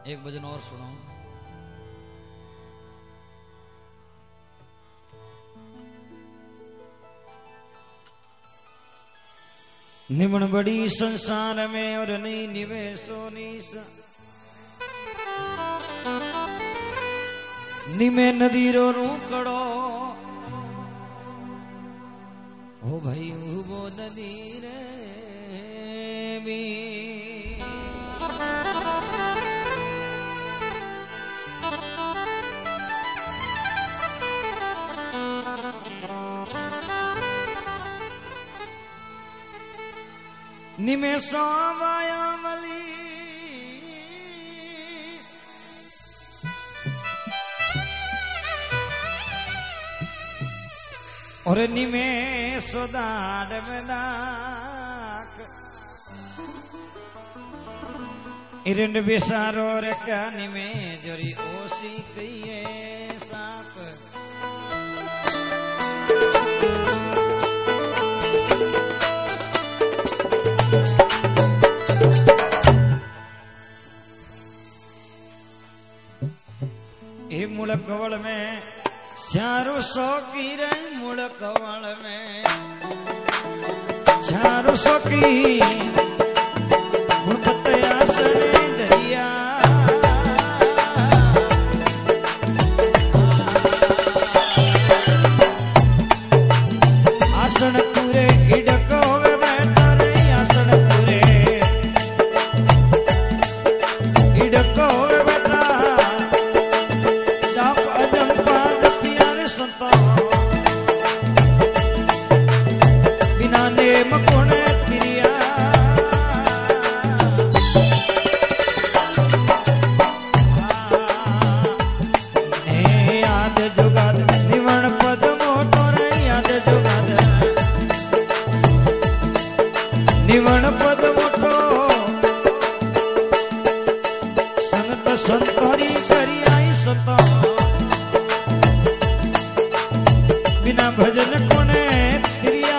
एक भजन और सुनाऊं। निमन बड़ी संसार में और नहीं निवेशो नीस निमे नदीरो रूकड़ो हो भाई वो नदी रे भी निमेषो वायामली और निमेषो दाड़ में दाक इरंड बेसारो रे क्या निमे जोरी ओसी कहिए साप मुड़ कवल में चारों सौ की रही मुड़ कवल में चारों सौ की आसन दरिया आसन पूरे इडको बैठा रही आसन पूरे इडको बैठा बिना नेम गुण तिरिया याद जुगाद निवण पद मोटो रे याद जुगाद निवण पद मोटो संत संतोरी करी आई सतो बिना भजन कोने तिरिया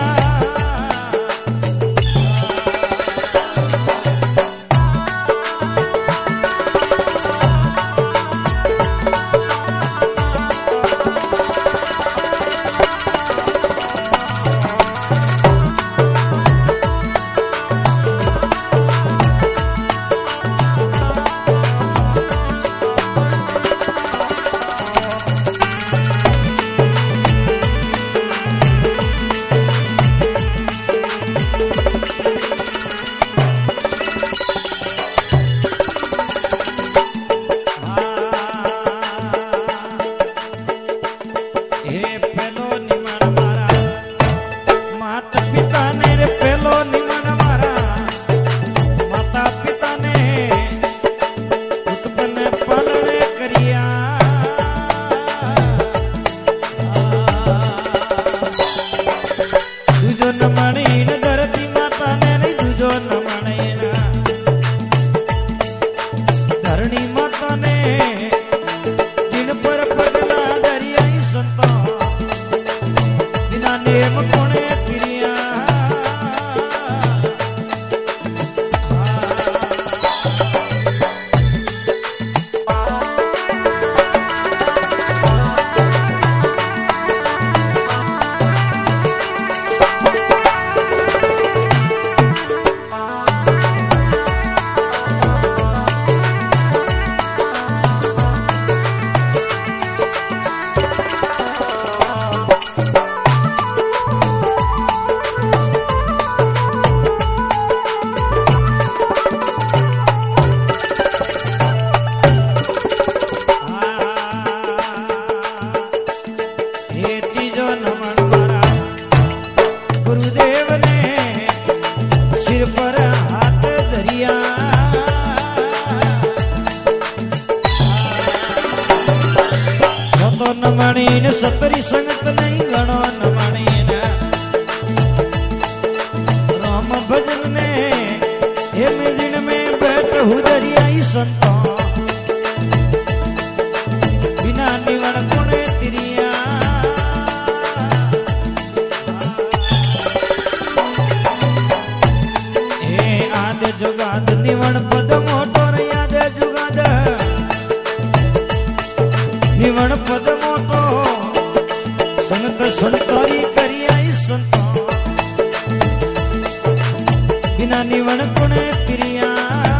तिरिया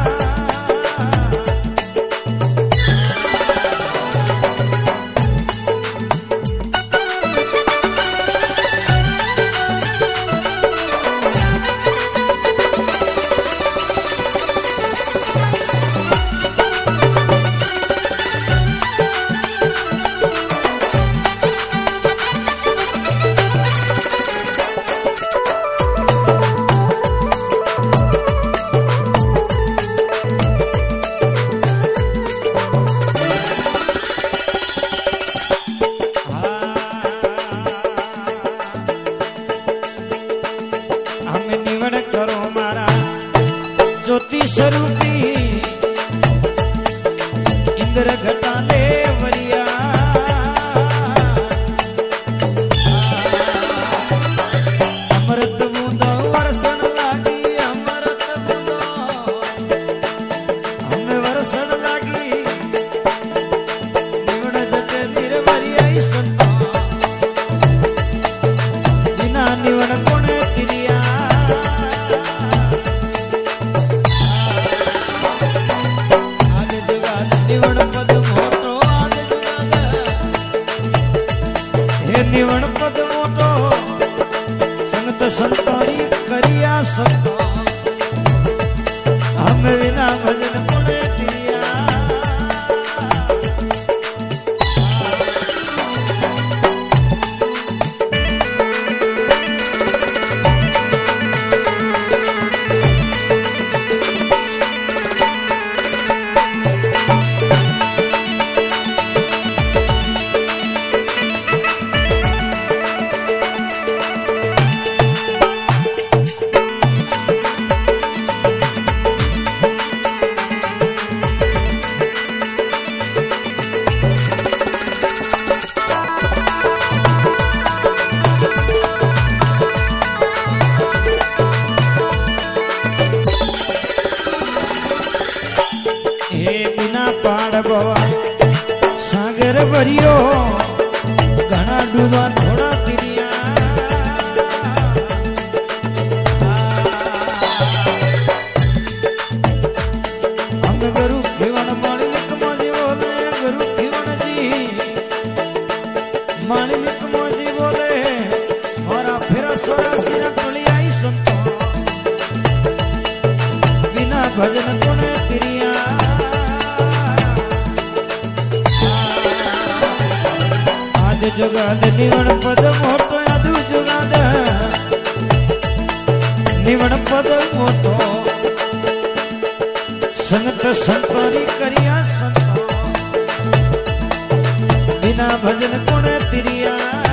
स्वरूपी इंद्र घटाले वरिया अमृत बूंदो वरसन लागी अमृत बूंदो हमें वरसन लागी निवण जटे धीर वरिया संतो बिना निवण कोणे तिरिया निवण पद मोटो संगत संतारी करिया संतो हम विना भजन पुणे तिरिया सागर भरियो घना डूबा थोड़ा तिरिया हम गुरु खिवण मालिक मोजी बोले गुरु खिवण जी मालिक मोजी बोले और फिर सोरा सिर टुलियाई संतो बिना भजन कोने तिरिया जुगाद निवण पद मोटो यादू जुगाद निवण पद मोटो संगत संतोरी करिया संतो बिना भजन कोणे तिरिया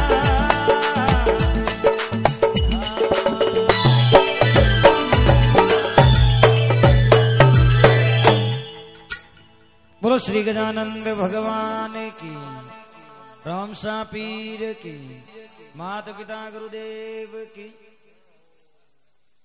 बोलो श्री गजानंद भगवान की रामसा पीर की माता पिता गुरुदेव की।